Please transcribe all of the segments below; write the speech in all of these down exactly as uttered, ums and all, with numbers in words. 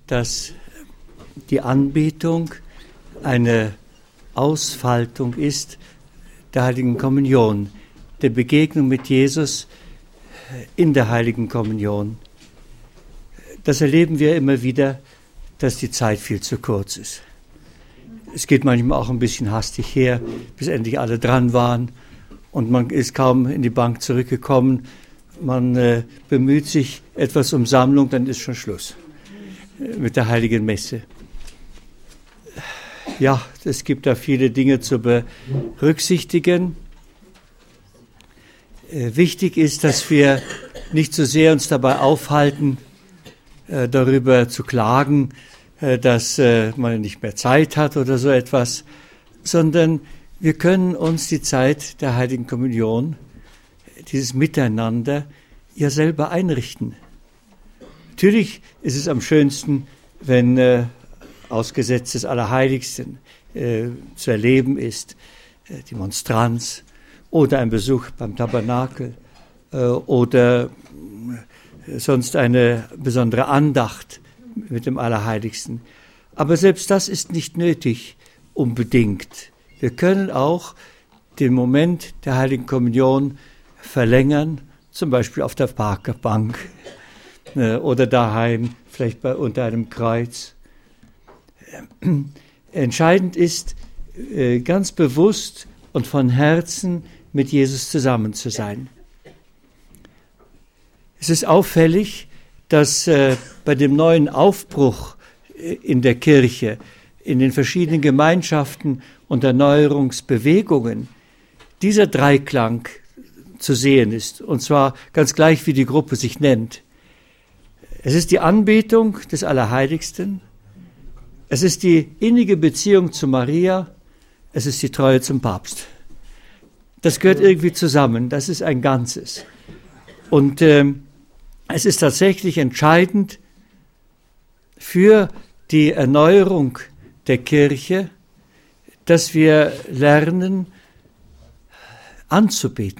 dass die Anbetung eine Ausfaltung ist der Heiligen Kommunion, der Begegnung mit Jesus in der Heiligen Kommunion. Das erleben wir immer wieder, dass die Zeit viel zu kurz ist. Es geht manchmal auch ein bisschen hastig her, bis endlich alle dran waren und man ist kaum in die Bank zurückgekommen. Man äh, bemüht sich etwas um Sammlung, dann ist schon Schluss äh, mit der Heiligen Messe. Ja, es gibt da viele Dinge zu berücksichtigen. Äh, wichtig ist, dass wir nicht so sehr uns dabei aufhalten, äh, darüber zu klagen, äh, dass äh, man nicht mehr Zeit hat oder so etwas, sondern wir können uns die Zeit der Heiligen Kommunion, dieses Miteinander, ja selber einrichten. Natürlich ist es am schönsten, wenn äh, ausgesetzt des Allerheiligsten äh, zu erleben ist, äh, die Monstranz oder ein Besuch beim Tabernakel äh, oder äh, sonst eine besondere Andacht mit dem Allerheiligsten. Aber selbst das ist nicht nötig, unbedingt. Wir können auch den Moment der Heiligen Kommunion verlängern, zum Beispiel auf der Parkbank äh, oder daheim, vielleicht bei, unter einem Kreuz. Entscheidend ist, äh, ganz bewusst und von Herzen mit Jesus zusammen zu sein. Es ist auffällig, dass äh, bei dem neuen Aufbruch äh, in der Kirche, in den verschiedenen Gemeinschaften und Erneuerungsbewegungen, dieser Dreiklang zu sehen ist, und zwar ganz gleich, wie die Gruppe sich nennt. Es ist die Anbetung des Allerheiligsten, es ist die innige Beziehung zu Maria, es ist die Treue zum Papst. Das gehört irgendwie zusammen, das ist ein Ganzes. Und ähm, es ist tatsächlich entscheidend für die Erneuerung der Kirche, dass wir lernen, anzubeten,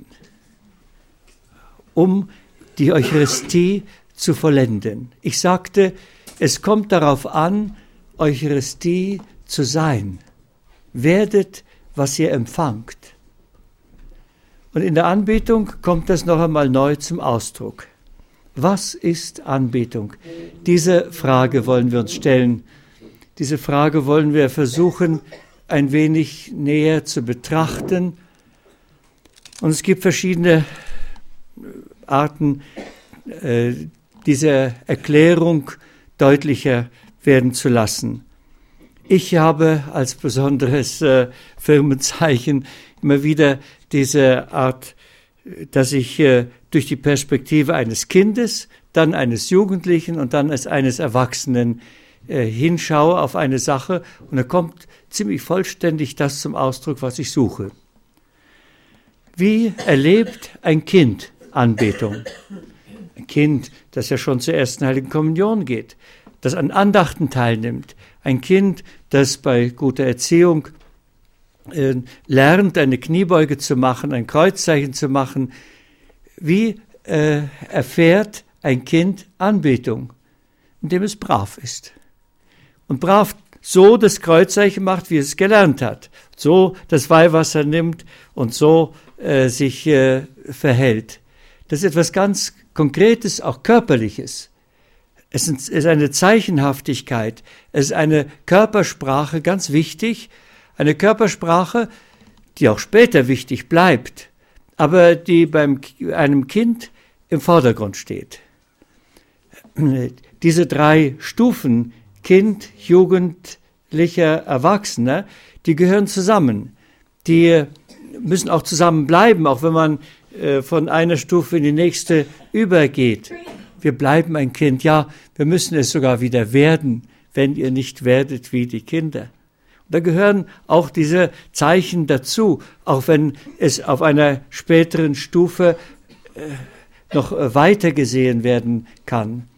um die Eucharistie zu vollenden. Ich sagte, es kommt darauf an, Eucharistie zu sein. Werdet, was ihr empfangt. Und in der Anbetung kommt das noch einmal neu zum Ausdruck. Was ist Anbetung? Diese Frage wollen wir uns stellen. Diese Frage wollen wir versuchen, ein wenig näher zu betrachten. Und es gibt verschiedene Arten, äh, diese Erklärung deutlicher werden zu lassen. Ich habe als besonderes äh, Firmenzeichen immer wieder diese Art, dass ich äh, durch die Perspektive eines Kindes, dann eines Jugendlichen und dann eines Erwachsenen äh, hinschaue auf eine Sache und da kommt ziemlich vollständig das zum Ausdruck, was ich suche. Wie erlebt ein Kind Anbetung? Ein Kind, das ja schon zur ersten Heiligen Kommunion geht, das an Andachten teilnimmt. Ein Kind, das bei guter Erziehung äh, lernt, eine Kniebeuge zu machen, ein Kreuzzeichen zu machen. Wie äh, erfährt ein Kind Anbetung? Indem es brav ist. Und brav so das Kreuzzeichen macht, wie es gelernt hat. So das Weihwasser nimmt und so äh, sich äh, verhält. Das ist etwas ganz Konkretes, auch Körperliches. Es ist eine Zeichenhaftigkeit, es ist eine Körpersprache, ganz wichtig, eine Körpersprache, die auch später wichtig bleibt, aber die bei einem Kind im Vordergrund steht. Diese drei Stufen, Kind, Jugendlicher, Erwachsener, die gehören zusammen. Die müssen auch zusammen bleiben, auch wenn man äh, von einer Stufe in die nächste übergeht. Wir bleiben ein Kind. Ja, wir müssen es sogar wieder werden, wenn ihr nicht werdet wie die Kinder. Und da gehören auch diese Zeichen dazu, auch wenn es auf einer späteren Stufe äh, noch äh, weiter gesehen werden kann.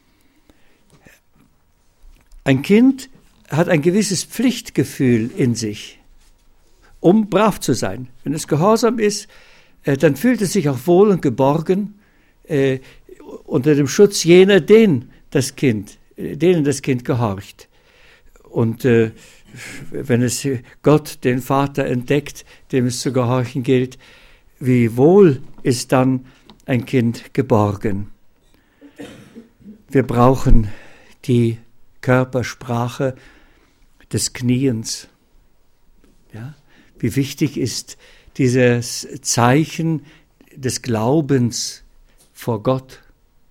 Ein Kind hat ein gewisses Pflichtgefühl in sich, um brav zu sein. Wenn es gehorsam ist, äh, dann fühlt es sich auch wohl und geborgen, äh, unter dem Schutz jener, den das Kind denen das Kind gehorcht. Und äh, wenn es Gott, den Vater, entdeckt, dem es zu gehorchen gilt, wie wohl ist dann ein Kind geborgen. Wir brauchen die Körpersprache des Kniens. Ja? Wie wichtig ist dieses Zeichen des Glaubens vor Gott.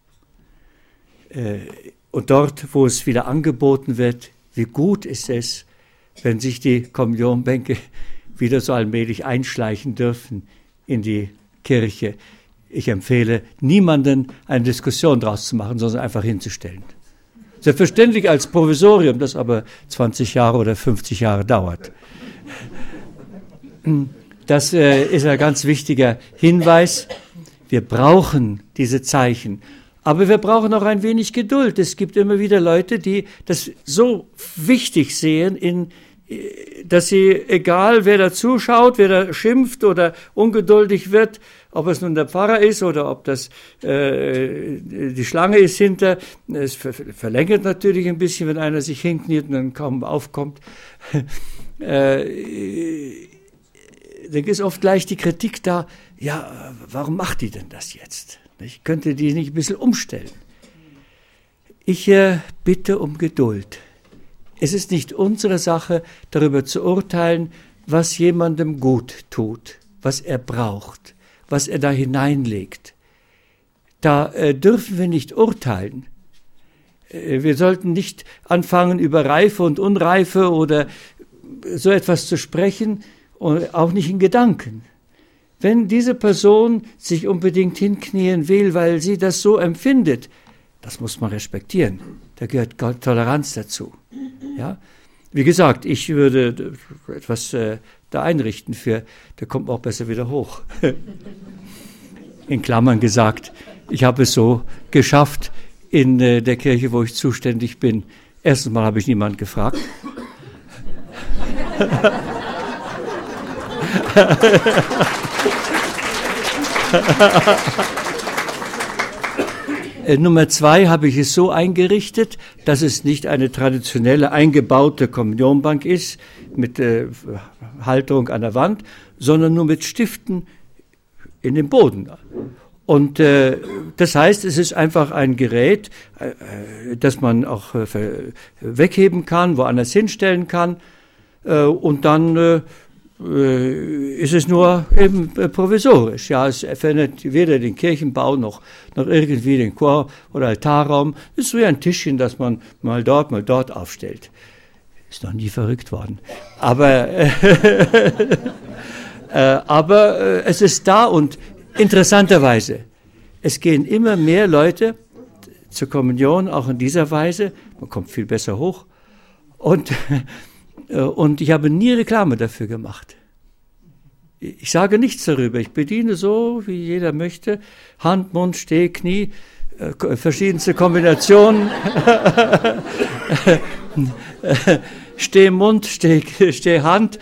Äh, und dort, wo es wieder angeboten wird, wie gut ist es, wenn sich die Kommunionbänke wieder so allmählich einschleichen dürfen in die Kirche. Ich empfehle niemanden, eine Diskussion draus zu machen, sondern einfach hinzustellen. Selbstverständlich als Provisorium, das aber zwanzig Jahre oder fünfzig Jahre dauert. Das äh, ist ein ganz wichtiger Hinweis. Wir brauchen diese Zeichen. Aber wir brauchen auch ein wenig Geduld. Es gibt immer wieder Leute, die das so wichtig sehen, in, dass sie, egal wer da zuschaut, wer da schimpft oder ungeduldig wird, ob es nun der Pfarrer ist oder ob das äh, die Schlange ist hinter, es ver verlängert natürlich ein bisschen, wenn einer sich hinkniet und dann kaum aufkommt. äh, dann ist oft gleich die Kritik da, ja, warum macht die denn das jetzt? Ich könnte die nicht ein bisschen umstellen. Ich äh, bitte um Geduld. Es ist nicht unsere Sache, darüber zu urteilen, was jemandem gut tut, was er braucht, was er da hineinlegt. Da äh, dürfen wir nicht urteilen. Äh, wir sollten nicht anfangen, über Reife und Unreife oder so etwas zu sprechen, und auch nicht in Gedanken. Wenn diese Person sich unbedingt hinknien will, weil sie das so empfindet, das muss man respektieren. Da gehört Toleranz dazu. Ja? Wie gesagt, ich würde etwas äh, da einrichten für, der kommt auch besser wieder hoch. In Klammern gesagt, ich habe es so geschafft in äh, der Kirche, wo ich zuständig bin. Erstens mal habe ich niemanden gefragt. Nummer zwei habe ich es so eingerichtet, dass es nicht eine traditionelle eingebaute Kommunionbank ist mit äh, Halterung an der Wand, sondern nur mit Stiften in den Boden. Und äh, das heißt, es ist einfach ein Gerät, äh, das man auch äh, wegheben kann, woanders hinstellen kann äh, und dann äh, ist es nur eben provisorisch. Ja, es verändert weder den Kirchenbau noch, noch irgendwie den Chor- oder Altarraum. Es ist so wie ein Tischchen, das man mal dort, mal dort aufstellt. Ist noch nie verrückt worden. Aber, äh, äh, aber äh, es ist da und interessanterweise, es gehen immer mehr Leute zur Kommunion, auch in dieser Weise. Man kommt viel besser hoch. Und Und ich habe nie Reklame dafür gemacht. Ich sage nichts darüber. Ich bediene so, wie jeder möchte. Hand, Mund, Steh, Knie, äh, verschiedenste Kombinationen. Steh Mund, Steh, Steh Hand.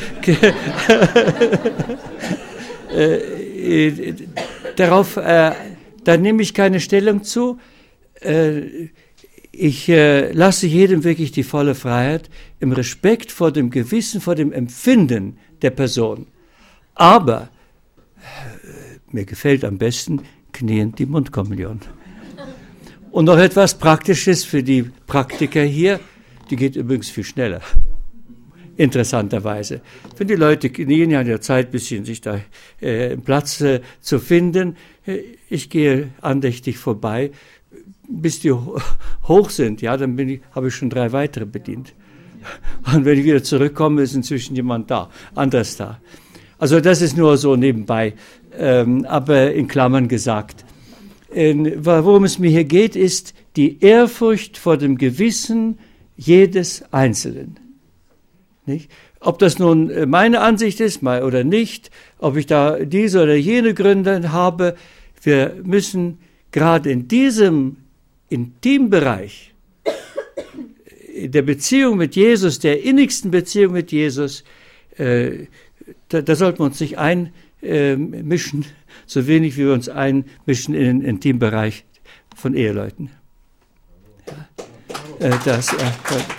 äh, darauf, äh, da nehme ich keine Stellung zu. Äh, Ich äh, lasse jedem wirklich die volle Freiheit im Respekt vor dem Gewissen, vor dem Empfinden der Person. Aber äh, mir gefällt am besten kniend die Mundkommunion. Und noch etwas Praktisches für die Praktiker hier, die geht übrigens viel schneller, interessanterweise. Wenn die Leute knien, ja, in der Zeit, ein bisschen sich da äh, Platz äh, zu finden, äh, ich gehe andächtig vorbei, bis die hoch sind, ja, dann bin ich, habe ich schon drei weitere bedient. Und wenn ich wieder zurückkomme, ist inzwischen jemand da, anderes da. Also das ist nur so nebenbei, ähm, aber in Klammern gesagt. Ähm, worum es mir hier geht, ist die Ehrfurcht vor dem Gewissen jedes Einzelnen. Nicht? Ob das nun meine Ansicht ist mal oder nicht, ob ich da diese oder jene Gründe habe, wir müssen gerade in diesem Intimbereich der Beziehung mit Jesus, der innigsten Beziehung mit Jesus, äh, da, da sollten wir uns nicht einmischen, äh, so wenig wie wir uns einmischen in den Intimbereich von Eheleuten. Ja. äh, das. Äh,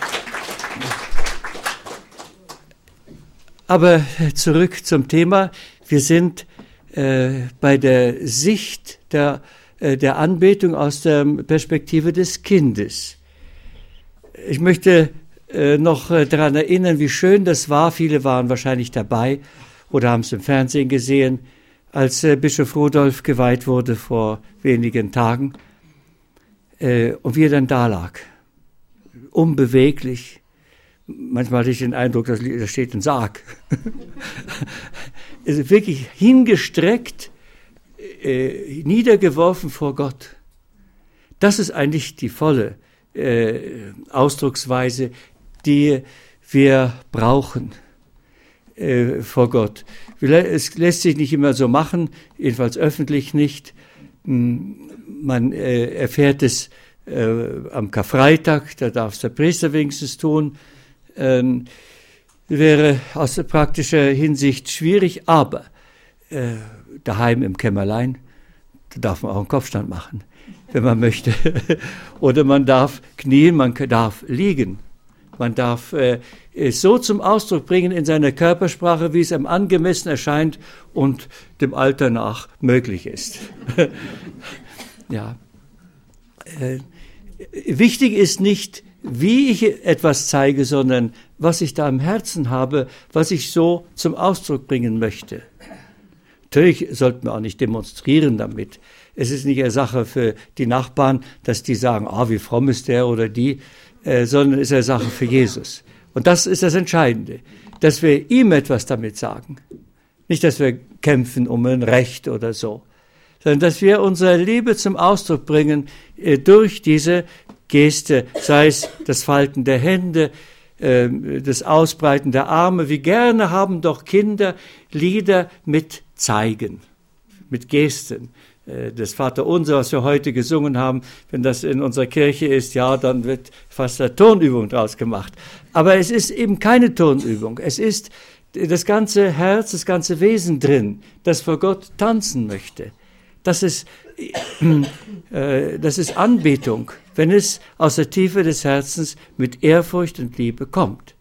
aber zurück zum Thema. Wir sind äh, bei der Sicht der, äh, der Anbetung aus der Perspektive des Kindes. Ich möchte äh, noch äh, daran erinnern, wie schön das war. Viele waren wahrscheinlich dabei oder haben es im Fernsehen gesehen, als äh, Bischof Rudolf geweiht wurde vor wenigen Tagen äh, und wie er dann da lag, unbeweglich. Manchmal hatte ich den Eindruck, dass da steht ein Sarg. Also wirklich hingestreckt, äh, niedergeworfen vor Gott. Das ist eigentlich die volle äh, Ausdrucksweise, die wir brauchen äh, vor Gott. Es lässt sich nicht immer so machen, jedenfalls öffentlich nicht. Man äh, erfährt es äh, am Karfreitag, da darf es der Priester wenigstens tun. Ähm, wäre aus praktischer Hinsicht schwierig, aber äh, daheim im Kämmerlein, da darf man auch einen Kopfstand machen, wenn man möchte. Oder man darf knien, man darf liegen. Man darf äh, es so zum Ausdruck bringen in seiner Körpersprache, wie es einem angemessen erscheint und dem Alter nach möglich ist. Ja. Äh, wichtig ist nicht, wie ich etwas zeige, sondern was ich da im Herzen habe, was ich so zum Ausdruck bringen möchte. Natürlich sollten wir auch nicht demonstrieren damit. Es ist nicht eine Sache für die Nachbarn, dass die sagen, ah, wie fromm ist der oder die, äh, sondern es ist eine Sache für Jesus. Und das ist das Entscheidende, dass wir ihm etwas damit sagen. Nicht, dass wir kämpfen um ein Recht oder so, sondern dass wir unsere Liebe zum Ausdruck bringen äh, durch diese Geste, sei es das Falten der Hände, äh, das Ausbreiten der Arme. Wie gerne haben doch Kinder Lieder mit Zeigen, mit Gesten. Äh, das Vaterunser, was wir heute gesungen haben, wenn das in unserer Kirche ist, ja, dann wird fast eine Turnübung draus gemacht. Aber es ist eben keine Turnübung. Es ist das ganze Herz, das ganze Wesen drin, das vor Gott tanzen möchte. Das ist, äh, das ist Anbetung, wenn es aus der Tiefe des Herzens mit Ehrfurcht und Liebe kommt.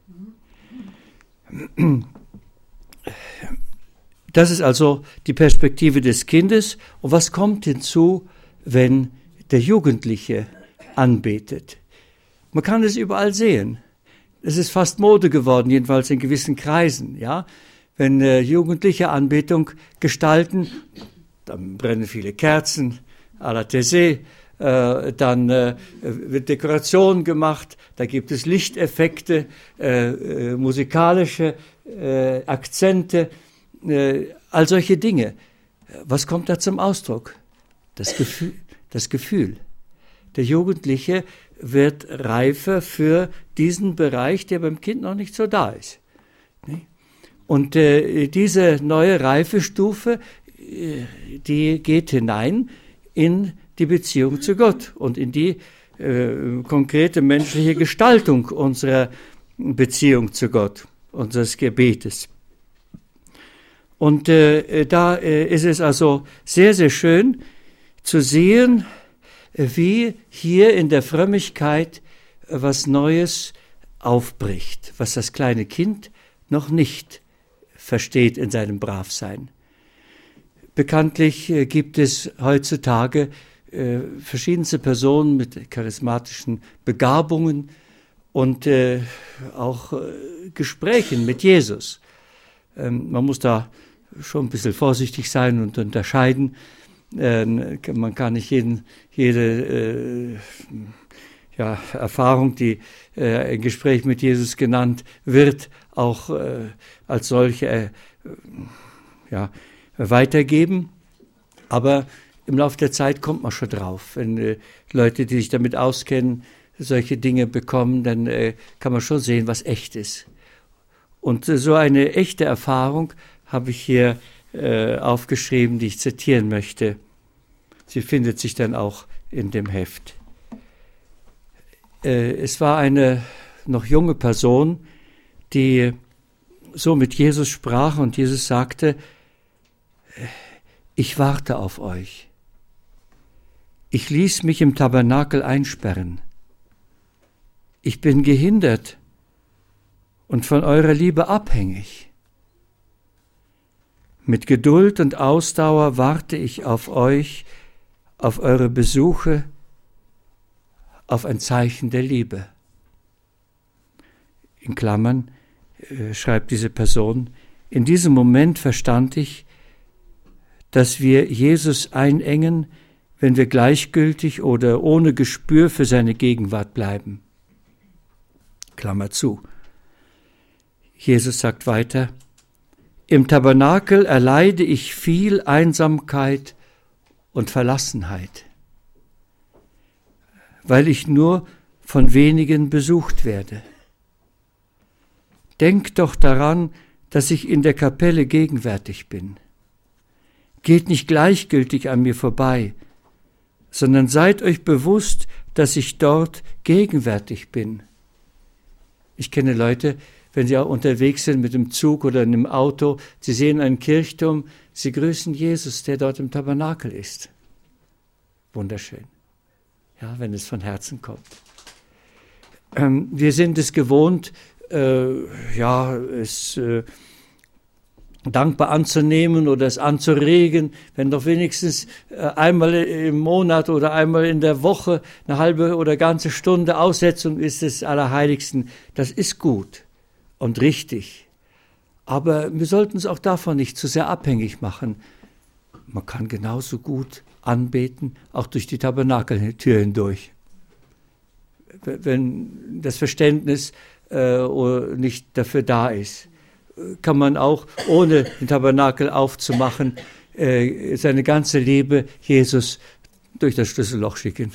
Das ist also die Perspektive des Kindes. Und was kommt hinzu, wenn der Jugendliche anbetet? Man kann es überall sehen. Es ist fast Mode geworden, jedenfalls in gewissen Kreisen. Ja? Wenn äh, Jugendliche Anbetung gestalten, dann brennen viele Kerzen, à la Thésée, äh, dann äh, wird Dekoration gemacht, da gibt es Lichteffekte, äh, äh, musikalische äh, Akzente, äh, all solche Dinge. Was kommt da zum Ausdruck? Das Gefühl. Das Gefühl. Der Jugendliche wird reifer für diesen Bereich, der beim Kind noch nicht so da ist. Und äh, diese neue Reifestufe, die geht hinein in die Beziehung zu Gott und in die äh, konkrete menschliche Gestaltung unserer Beziehung zu Gott, unseres Gebetes. Und äh, da äh, ist es also sehr, sehr schön zu sehen, wie hier in der Frömmigkeit was Neues aufbricht, was das kleine Kind noch nicht versteht in seinem Bravsein. Bekanntlich äh, gibt es heutzutage äh, verschiedenste Personen mit charismatischen Begabungen und äh, auch äh, Gesprächen mit Jesus. Ähm, man muss da schon ein bisschen vorsichtig sein und unterscheiden. Äh, man kann nicht jeden, jede äh, ja, Erfahrung, die äh, im Gespräch mit Jesus genannt wird, auch äh, als solche äh, ja, weitergeben, aber im Laufe der Zeit kommt man schon drauf. Wenn äh, Leute, die sich damit auskennen, solche Dinge bekommen, dann äh, kann man schon sehen, was echt ist. Und äh, so eine echte Erfahrung habe ich hier äh, aufgeschrieben, die ich zitieren möchte. Sie findet sich dann auch in dem Heft. Äh, es war eine noch junge Person, die so mit Jesus sprach und Jesus sagte, ich warte auf euch. Ich ließ mich im Tabernakel einsperren. Ich bin gehindert und von eurer Liebe abhängig. Mit Geduld und Ausdauer warte ich auf euch, auf eure Besuche, auf ein Zeichen der Liebe. In Klammern äh, schreibt diese Person, in diesem Moment verstand ich, dass wir Jesus einengen, wenn wir gleichgültig oder ohne Gespür für seine Gegenwart bleiben. Klammer zu. Jesus sagt weiter, im Tabernakel erleide ich viel Einsamkeit und Verlassenheit, weil ich nur von wenigen besucht werde. Denkt doch daran, dass ich in der Kapelle gegenwärtig bin. Geht nicht gleichgültig an mir vorbei, sondern seid euch bewusst, dass ich dort gegenwärtig bin. Ich kenne Leute, wenn sie auch unterwegs sind mit dem Zug oder in einem Auto, sie sehen einen Kirchturm, sie grüßen Jesus, der dort im Tabernakel ist. Wunderschön, ja, wenn es von Herzen kommt. Ähm, wir sind es gewohnt, äh, ja, es äh, dankbar anzunehmen oder es anzuregen, wenn doch wenigstens einmal im Monat oder einmal in der Woche eine halbe oder ganze Stunde Aussetzung ist des Allerheiligsten. Das ist gut und richtig. Aber wir sollten es auch davon nicht zu sehr abhängig machen. Man kann genauso gut anbeten, auch durch die Tabernakeltür hindurch. Wenn das Verständnis äh, nicht dafür da ist, kann man auch, ohne den Tabernakel aufzumachen, äh, seine ganze Liebe Jesus durch das Schlüsselloch schicken.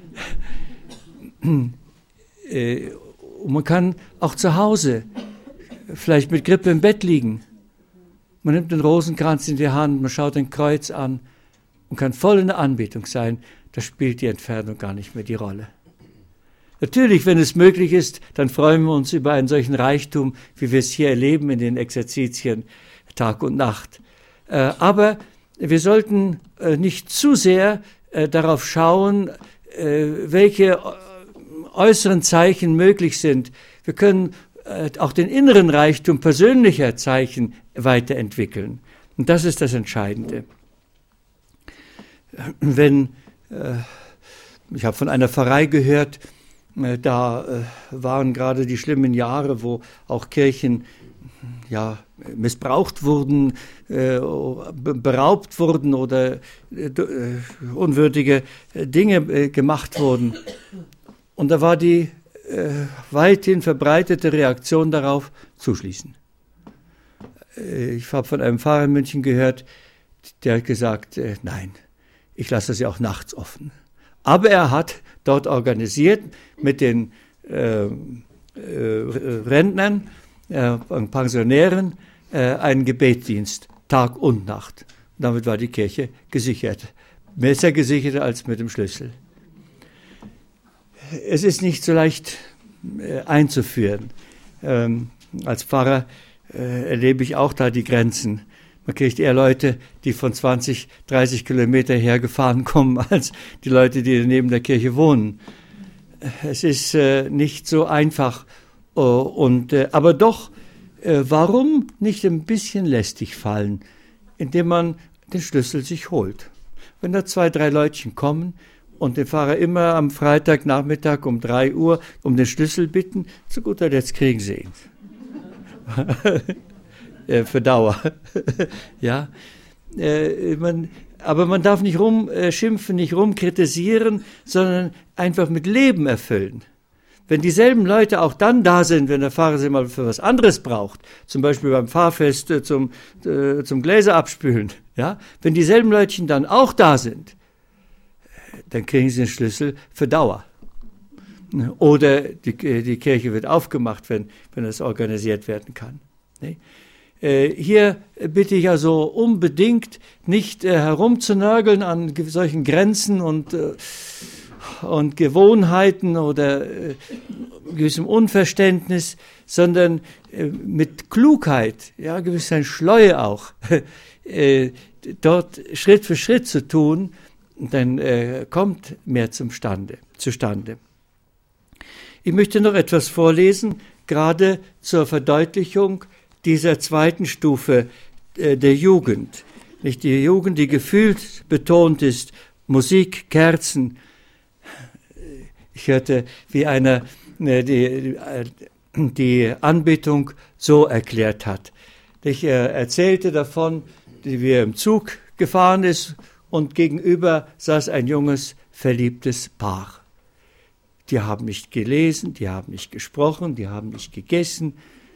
äh, und man kann auch zu Hause vielleicht mit Grippe im Bett liegen. Man nimmt den Rosenkranz in die Hand, man schaut ein Kreuz an und kann voll in der Anbetung sein. Da spielt die Entfernung gar nicht mehr die Rolle. Natürlich, wenn es möglich ist, dann freuen wir uns über einen solchen Reichtum, wie wir es hier erleben in den Exerzitien Tag und Nacht. Äh, aber wir sollten äh, nicht zu sehr äh, darauf schauen, äh, welche äußeren Zeichen möglich sind. Wir können äh, auch den inneren Reichtum persönlicher Zeichen weiterentwickeln. Und das ist das Entscheidende. Wenn, äh, ich habe von einer Pfarrei gehört, da äh, waren gerade die schlimmen Jahre, wo auch Kirchen ja, missbraucht wurden, äh, beraubt wurden oder äh, unwürdige Dinge äh, gemacht wurden. Und da war die äh, weithin verbreitete Reaktion darauf, zuschließen. Äh, ich habe von einem Pfarrer in München gehört, der hat gesagt, äh, nein, ich lasse sie auch nachts offen. Aber er hat dort organisiert mit den äh, äh, Rentnern, äh, Pensionären, äh, einen Gebetsdienst, Tag und Nacht. Und damit war die Kirche gesichert. Besser gesichert als mit dem Schlüssel. Es ist nicht so leicht äh, einzuführen. Ähm, als Pfarrer äh, erlebe ich auch da die Grenzen. Man kriegt eher Leute, die von zwanzig, dreißig Kilometer hergefahren kommen, als die Leute, die neben der Kirche wohnen. Es ist äh, nicht so einfach. Uh, und, äh, aber doch, äh, warum nicht ein bisschen lästig fallen, indem man den Schlüssel sich holt? Wenn da zwei, drei Leutchen kommen und den Pfarrer immer am Freitagnachmittag um drei Uhr um den Schlüssel bitten, zu guter Letzt kriegen sie ihn. Für Dauer. Ja, äh, man, aber man darf nicht rumschimpfen, nicht rumkritisieren, sondern einfach mit Leben erfüllen. Wenn dieselben Leute auch dann da sind, wenn der Pfarrer sie mal für was anderes braucht, zum Beispiel beim Pfarrfest äh, zum, äh, zum Gläser abspülen, ja, wenn dieselben Leutchen dann auch da sind, dann kriegen sie den Schlüssel für Dauer. Oder die, die Kirche wird aufgemacht, wenn, wenn das organisiert werden kann. Nee? Hier bitte ich also unbedingt nicht äh, herumzunörgeln an solchen Grenzen und, äh, und Gewohnheiten oder äh, gewissem Unverständnis, sondern äh, mit Klugheit, ja, gewisser Schleue auch, äh, dort Schritt für Schritt zu tun, dann äh, kommt mehr zum Stande, zustande. Ich möchte noch etwas vorlesen, gerade zur Verdeutlichung dieser zweiten Stufe äh, der Jugend. Nicht die Jugend, die gefühlsbetont ist, Musik, Kerzen. Ich hörte, wie einer äh, die, äh, die Anbetung so erklärt hat. Ich äh, erzählte davon, wie er im Zug gefahren ist und gegenüber saß ein junges, verliebtes Paar. Die haben nicht gelesen, die haben nicht gesprochen, die haben nicht gegessen.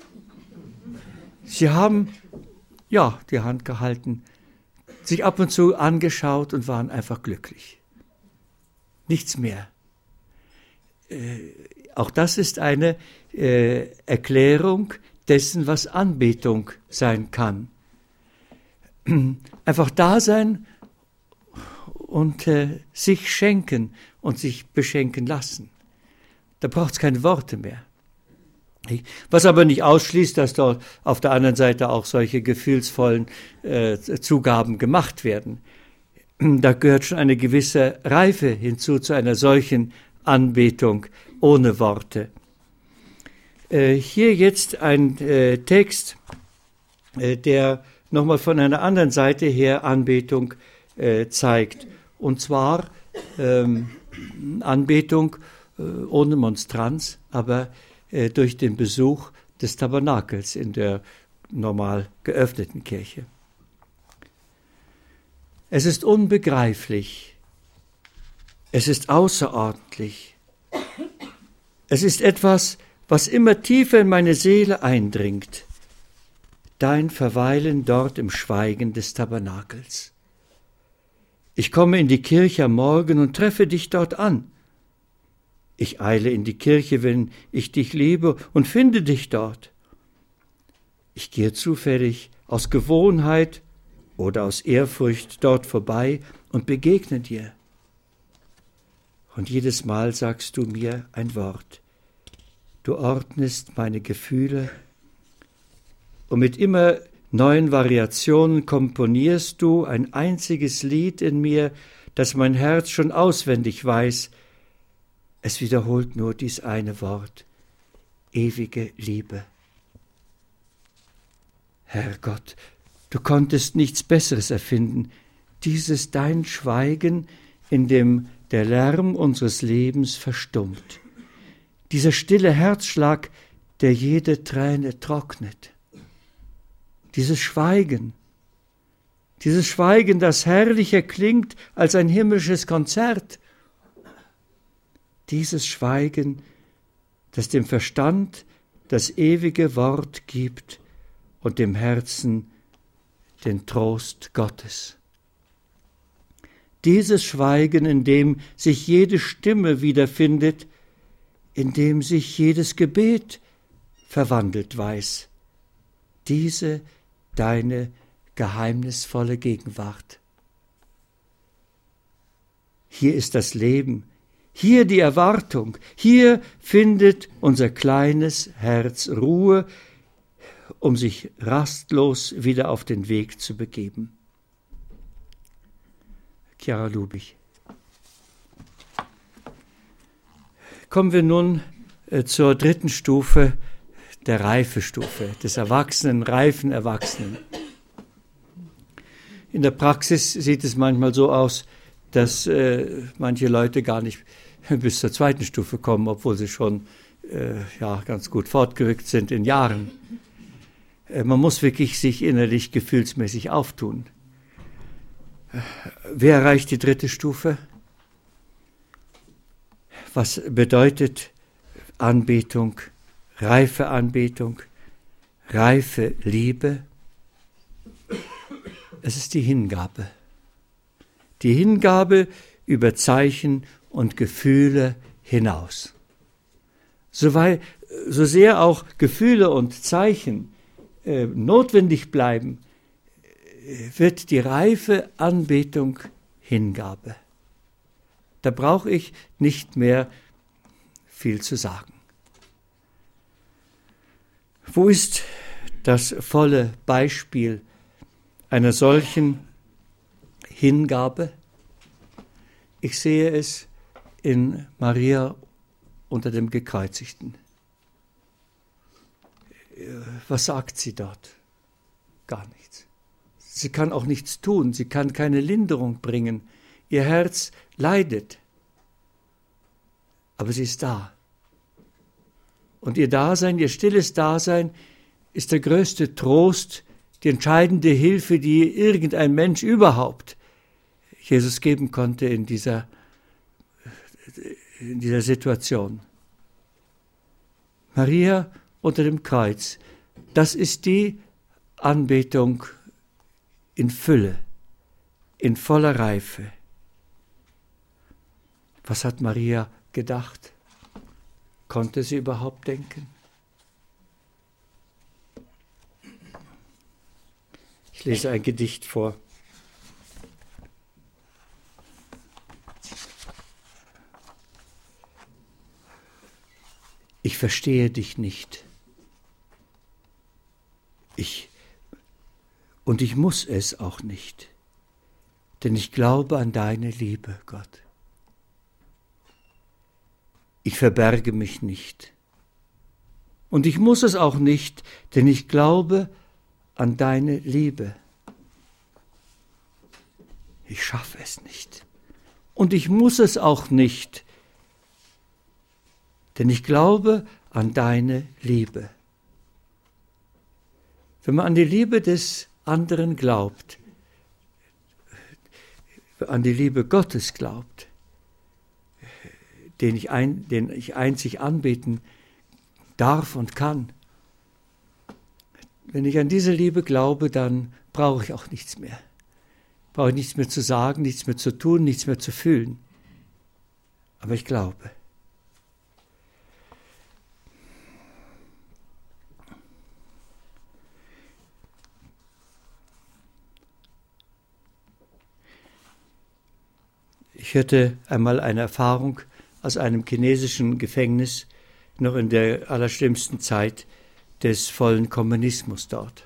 Sie haben, ja, die Hand gehalten, sich ab und zu angeschaut und waren einfach glücklich. Nichts mehr. Äh, auch das ist eine äh, Erklärung dessen, was Anbetung sein kann. Einfach da sein und äh, sich schenken und sich beschenken lassen. Da braucht es keine Worte mehr. Was aber nicht ausschließt, dass dort auf der anderen Seite auch solche gefühlsvollen äh, Zugaben gemacht werden. Da gehört schon eine gewisse Reife hinzu zu einer solchen Anbetung ohne Worte. Äh, hier jetzt ein äh, Text, äh, der nochmal von einer anderen Seite her Anbetung äh, zeigt. Und zwar ähm, Anbetung äh, ohne Monstranz, aber äh, durch den Besuch des Tabernakels in der normal geöffneten Kirche. Es ist unbegreiflich, es ist außerordentlich, es ist etwas, was immer tiefer in meine Seele eindringt, dein Verweilen dort im Schweigen des Tabernakels. Ich komme in die Kirche am Morgen und treffe dich dort an. Ich eile in die Kirche, wenn ich dich liebe, und finde dich dort. Ich gehe zufällig aus Gewohnheit oder aus Ehrfurcht dort vorbei und begegne dir. Und jedes Mal sagst du mir ein Wort. Du ordnest meine Gefühle und mit immer neuen Variationen komponierst du ein einziges Lied in mir, das mein Herz schon auswendig weiß. Es wiederholt nur dies eine Wort: ewige Liebe. Herrgott, du konntest nichts Besseres erfinden, dieses dein Schweigen, in dem der Lärm unseres Lebens verstummt, dieser stille Herzschlag, der jede Träne trocknet. Dieses Schweigen, dieses Schweigen, das herrlicher klingt als ein himmlisches Konzert. Dieses Schweigen, das dem Verstand das ewige Wort gibt und dem Herzen den Trost Gottes. Dieses Schweigen, in dem sich jede Stimme wiederfindet, in dem sich jedes Gebet verwandelt weiß. Diese deine geheimnisvolle Gegenwart. Hier ist das Leben, hier die Erwartung, hier findet unser kleines Herz Ruhe, um sich rastlos wieder auf den Weg zu begeben. Chiara Lubich. Kommen wir nun äh, zur dritten Stufe, der Reifestufe, des Erwachsenen, reifen Erwachsenen. In der Praxis sieht es manchmal so aus, dass äh, manche Leute gar nicht bis zur zweiten Stufe kommen, obwohl sie schon äh, ja, ganz gut fortgerückt sind in Jahren. Äh, man muss wirklich sich innerlich gefühlsmäßig auftun. Äh, wer erreicht die dritte Stufe? Was bedeutet Anbetung, reife Anbetung, reife Liebe? Es ist die Hingabe. Die Hingabe über Zeichen und Gefühle hinaus. So, weit, so sehr auch Gefühle und Zeichen äh, notwendig bleiben, wird die reife Anbetung Hingabe. Da brauche ich nicht mehr viel zu sagen. Wo ist das volle Beispiel einer solchen Hingabe? Ich sehe es in Maria unter dem Gekreuzigten. Was sagt sie dort? Gar nichts. Sie kann auch nichts tun, sie kann keine Linderung bringen. Ihr Herz leidet, aber sie ist da. Und ihr Dasein, ihr stilles Dasein ist der größte Trost, die entscheidende Hilfe, die irgendein Mensch überhaupt Jesus geben konnte in dieser, in dieser Situation. Maria unter dem Kreuz, das ist die Anbetung in Fülle, in voller Reife. Was hat Maria gedacht? Konnte sie überhaupt denken? Ich lese ein Gedicht vor. Ich verstehe dich nicht. Ich, und ich muss es auch nicht, denn ich glaube an deine Liebe, Gott. Ich verberge mich nicht. Und ich muss es auch nicht, denn ich glaube an deine Liebe. Ich schaffe es nicht. Und ich muss es auch nicht, denn ich glaube an deine Liebe. Wenn man an die Liebe des anderen glaubt, an die Liebe Gottes glaubt, den ich, ein, den ich einzig anbeten darf und kann. Wenn ich an diese Liebe glaube, dann brauche ich auch nichts mehr. Brauche ich nichts mehr zu sagen, nichts mehr zu tun, nichts mehr zu fühlen. Aber ich glaube. Ich hörte einmal eine Erfahrung aus einem chinesischen Gefängnis, noch in der allerschlimmsten Zeit des vollen Kommunismus dort.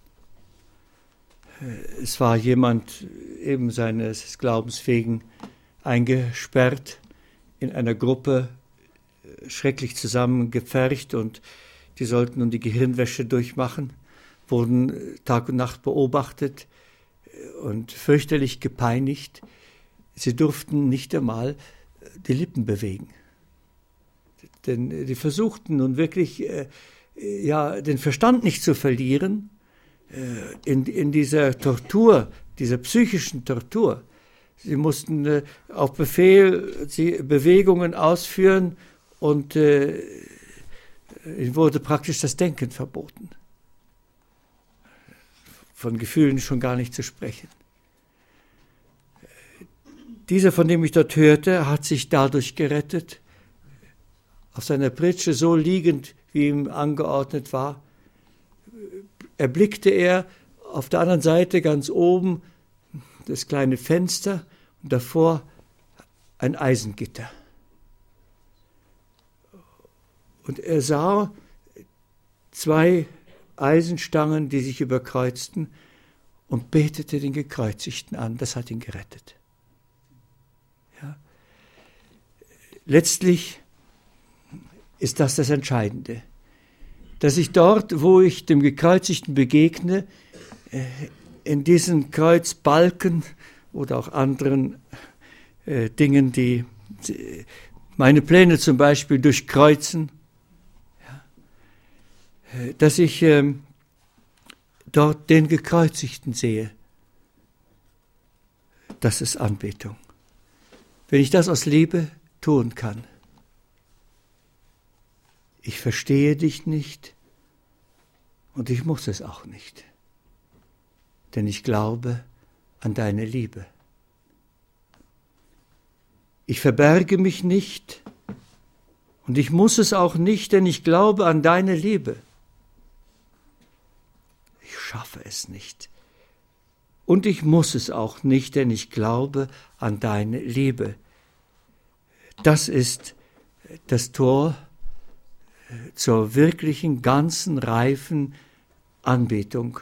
Es war jemand eben seines Glaubens wegen eingesperrt, in einer Gruppe schrecklich zusammengepfercht, und die sollten nun die Gehirnwäsche durchmachen, wurden Tag und Nacht beobachtet und fürchterlich gepeinigt. Sie durften nicht einmal die Lippen bewegen. Denn die versuchten nun wirklich, äh, ja, den Verstand nicht zu verlieren äh, in, in dieser Tortur, dieser psychischen Tortur. Sie mussten äh, auf Befehl sie Bewegungen ausführen, und äh, ihnen wurde praktisch das Denken verboten. Von Gefühlen schon gar nicht zu sprechen. Dieser, von dem ich dort hörte, hat sich dadurch gerettet, auf seiner Pritsche so liegend, wie ihm angeordnet war, erblickte er auf der anderen Seite ganz oben das kleine Fenster und davor ein Eisengitter. Und er sah zwei Eisenstangen, die sich überkreuzten, und betete den Gekreuzigten an. Das hat ihn gerettet. Ja. Letztlich ist das das Entscheidende, dass ich dort, wo ich dem Gekreuzigten begegne, in diesen Kreuzbalken oder auch anderen äh, Dingen, die meine Pläne zum Beispiel durchkreuzen, ja, dass ich äh, dort den Gekreuzigten sehe. Das ist Anbetung. Wenn ich das aus Liebe tun kann. Ich verstehe dich nicht und ich muss es auch nicht, denn ich glaube an deine Liebe. Ich verberge mich nicht und ich muss es auch nicht, denn ich glaube an deine Liebe. Ich schaffe es nicht und ich muss es auch nicht, denn ich glaube an deine Liebe. Das ist das Tor zur wirklichen, ganzen, reifen Anbetung.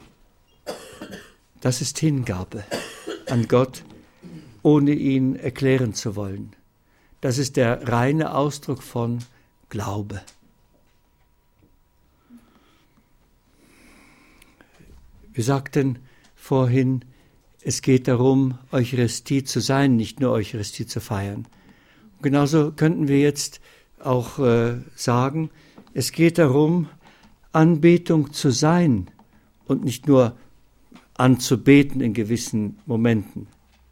Das ist Hingabe an Gott, ohne ihn erklären zu wollen. Das ist der reine Ausdruck von Glaube. Wir sagten vorhin, es geht darum, Eucharistie zu sein, nicht nur Eucharistie zu feiern. Und genauso könnten wir jetzt auch äh, sagen, es geht darum, Anbetung zu sein und nicht nur anzubeten in gewissen Momenten.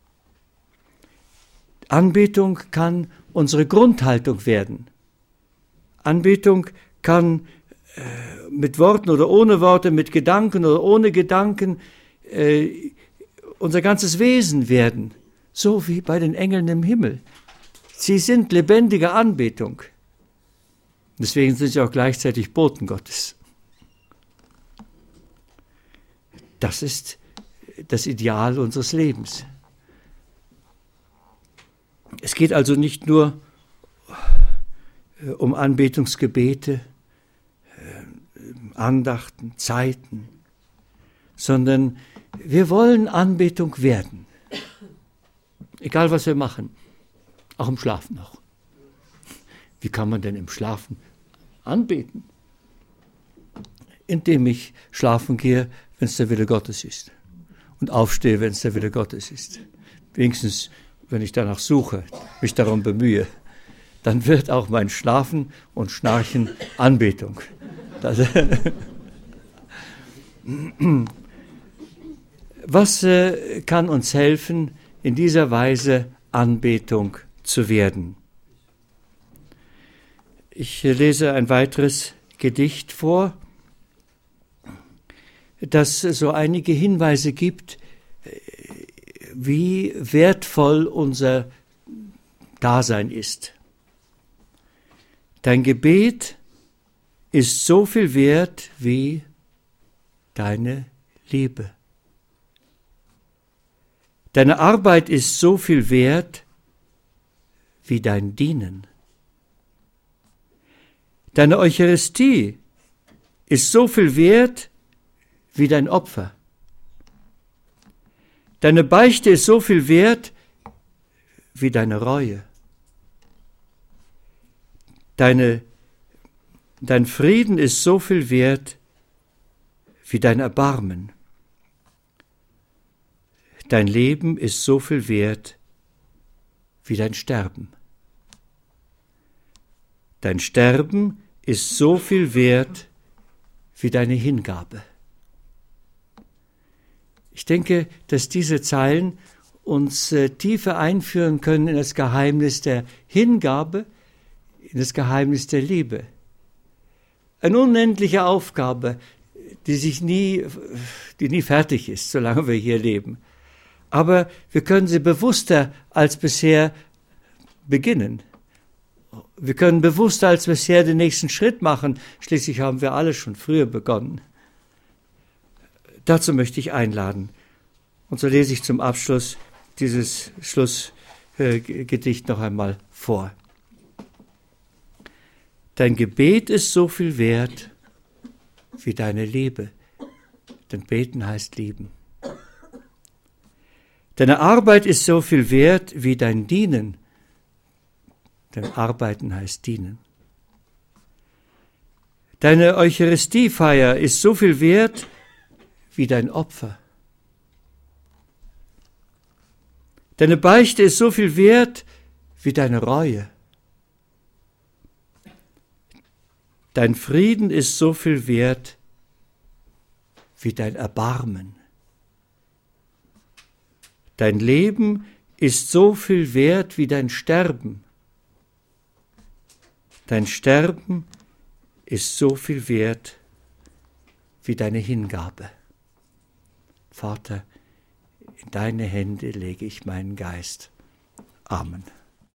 Anbetung kann unsere Grundhaltung werden. Anbetung kann äh, mit Worten oder ohne Worte, mit Gedanken oder ohne Gedanken äh, unser ganzes Wesen werden, so wie bei den Engeln im Himmel. Sie sind lebendige Anbetung. Deswegen sind sie auch gleichzeitig Boten Gottes. Das ist das Ideal unseres Lebens. Es geht also nicht nur um Anbetungsgebete, Andachten, Zeiten, sondern wir wollen Anbetung werden. Egal, was wir machen, auch im Schlafen noch. Wie kann man denn im Schlafen anbeten? Indem ich schlafen gehe, wenn es der Wille Gottes ist. Und aufstehe, wenn es der Wille Gottes ist. Wenigstens, wenn ich danach suche, mich darum bemühe, dann wird auch mein Schlafen und Schnarchen Anbetung. Das Was äh, kann uns helfen, in dieser Weise Anbetung zu werden? Ich äh, lese ein weiteres Gedicht vor, das so einige Hinweise gibt, wie wertvoll unser Dasein ist. Dein Gebet ist so viel wert wie deine Liebe. Deine Arbeit ist so viel wert wie dein Dienen. Deine Eucharistie ist so viel wert wie dein Opfer. Deine Beichte ist so viel wert wie deine Reue. Deine, dein Frieden ist so viel wert wie dein Erbarmen. Dein Leben ist so viel wert wie dein Sterben. Dein Sterben ist so viel wert wie deine Hingabe. Ich denke, dass diese Zeilen uns äh, tiefer einführen können in das Geheimnis der Hingabe, in das Geheimnis der Liebe. Eine unendliche Aufgabe, die sich nie, die nie fertig ist, solange wir hier leben. Aber wir können sie bewusster als bisher beginnen. Wir können bewusster als bisher den nächsten Schritt machen. Schließlich haben wir alle schon früher begonnen. Dazu möchte ich einladen. Und so lese ich zum Abschluss dieses Schlussgedicht noch einmal vor. Dein Gebet ist so viel wert wie deine Liebe, denn beten heißt lieben. Deine Arbeit ist so viel wert wie dein Dienen, denn arbeiten heißt dienen. Deine Eucharistiefeier ist so viel wert wie dein Opfer. Deine Beichte ist so viel wert wie deine Reue. Dein Frieden ist so viel wert wie dein Erbarmen. Dein Leben ist so viel wert wie dein Sterben. Dein Sterben ist so viel wert wie deine Hingabe. Vater, in deine Hände lege ich meinen Geist. Amen.